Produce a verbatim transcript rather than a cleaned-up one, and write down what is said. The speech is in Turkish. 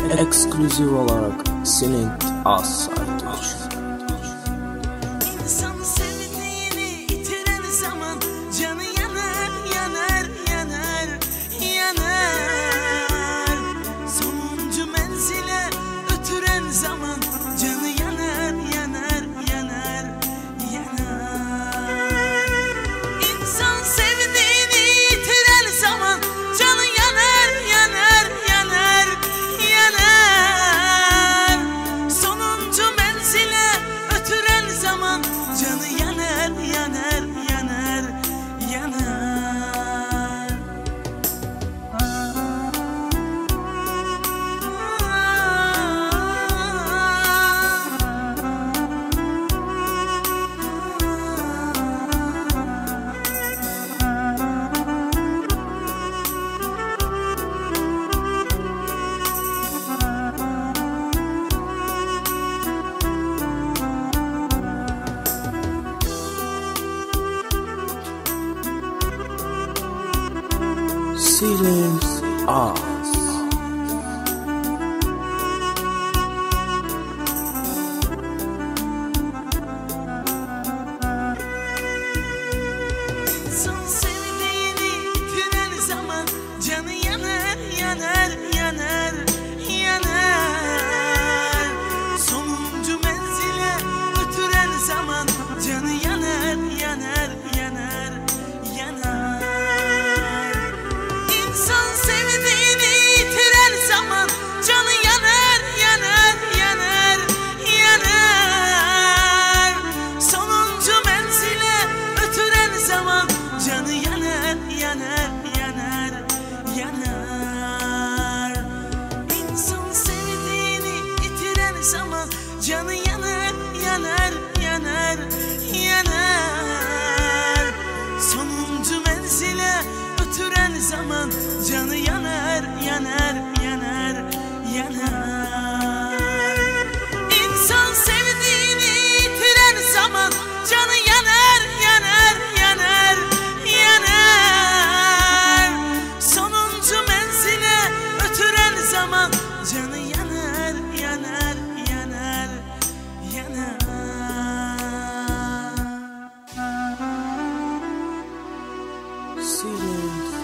ekskluziv olarak senin az saytın için. İnsan sevdiğini itiren zaman canı yanar, yanar, yanar, yanar. Sonuncu menzile ötüren zaman canı yanar, yanar, yanar, yanar. İnsan sevdiğini itiren zaman canı yanar, yanar, yanar, yanar. Sonuncu menzile ötüren zaman canı yanar, yanar, yanar, yanar. Senin az. İnsan sevdiğini itiren zaman canı yanar, yanar, yanar, yanar. Sonuncu menzile ötüren zaman canı yanar, yanar, yanar, yanar. İnsan sevdiğini yitiren zaman canı yanar, yanar, yanar, yanar. Sonuncu menzile ötüren zaman canı yanar, yanar, yanar, yanar. İnsan sevdiğini yitiren zaman canı yanar, yanar, yanar, yanar. Sonuncu menzile ötüren zaman canı yanar, yanar, yanar, yanar. İnsan sevdiğini yitiren zaman canı yanar, yanar, yanar, yanar. Sonuncu menzile ötüren zaman canı yanar, yanar, yanar, yanar. Senin